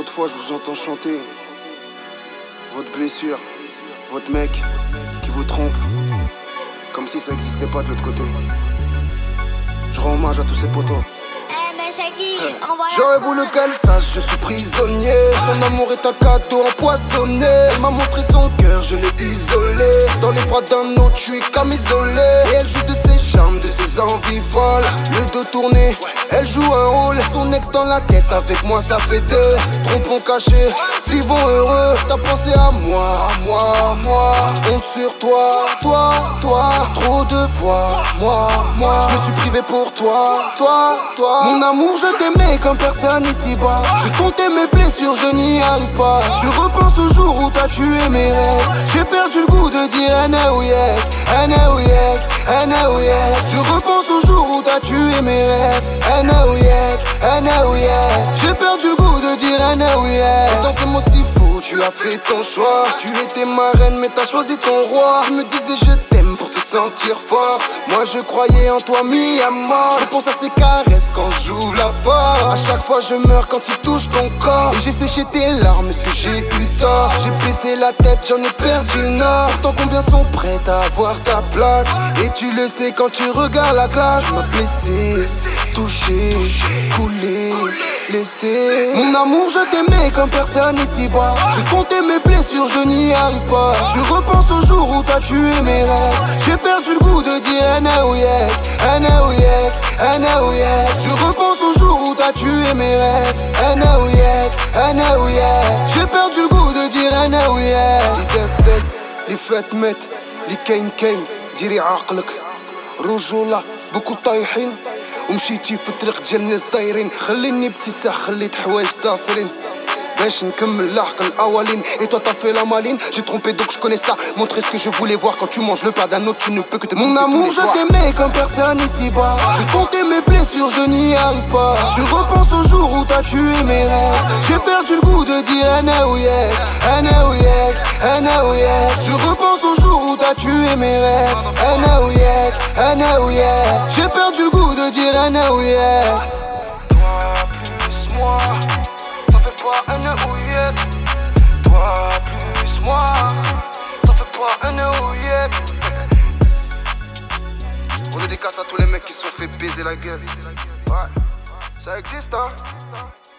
Trop de fois je vous entends chanter votre blessure, votre mec qui vous trompe, comme si ça existait pas de l'autre côté. Je rends hommage à tous ces potos. J'aurais voulu qu'elle sache, je suis prisonnier. Son amour est un cadeau empoisonné. Elle m'a montré son cœur, je l'ai isolé. Dans les bras d'un autre, je suis comme isolé. Et elle joue de ses charmes, de ses envies folles. Le dos tourné, elle joue un rôle. Son ex dans la tête, avec moi ça fait deux. Trompons cachés, vivons heureux. T'as pensé à moi, honte sur toi, trop de fois, moi. Je me suis privé pour toi. Mon amour, je t'aimais comme personne ici-bas. J'ai compté mes blessures, je n'y arrive pas. Je repense au jour où t'as tué mes rêves. J'ai perdu le goût de dire Je repense au jour où t'as tué mes rêves. J'ai perdu le goût de dire Dans ces mots si faux, tu as fait ton choix. Tu étais ma reine mais t'as choisi ton roi. Je me disais je t'aime pour te sentir fort. Moi je croyais en toi mis à mort. Je pense à ces caresses quand j'ouvre la porte. À chaque fois je meurs quand tu touches ton corps. Et j'ai séché tes larmes, est-ce que j'ai eu tort? J'ai baissé la tête, j'en ai perdu le nord. Pourtant combien sont prêts à avoir ta place? Et tu le sais quand tu regardes la glace. Tu m'as blessé, touché, coulé, laissé. Mon amour, je t'aimais comme personne ici-bas. J'ai compté mes blessures, je n'y arrive pas. Je repense au jour où t'as tué mes rêves. J'ai perdu le goût de dire Je repense au jour où t'as tué mes rêves. J'ai perdu le goût de dire Les des, les fêtes mettent, les كاين ديري عقلك رجولة بوكو طايحين ومشيتي في طريق ديال الناس دايرين خليني ابتساح خليت حوايج داصرين باش نكمل لاحق الاولين. Et toi t'as fait la maline, j'ai trompé donc je connais ça. Montrer ce que je voulais voir quand tu manges le pain d'un autre, tu ne peux que te Mon amour, je t'aimais comme personne ici-bas. J'ai compté mes blessures, je n'y arrive pas. Je repense au jour où t'as tué mes rêves. J'ai perdu le goût de dire Je repense au jour où t'as tué mes rêves. J'ai perdu le goût de dire Toi plus moi, ça fait pas Toi plus moi, ça fait pas On dédicace à tous les mecs qui se sont fait baiser la gueule. Ouais, ça existe hein.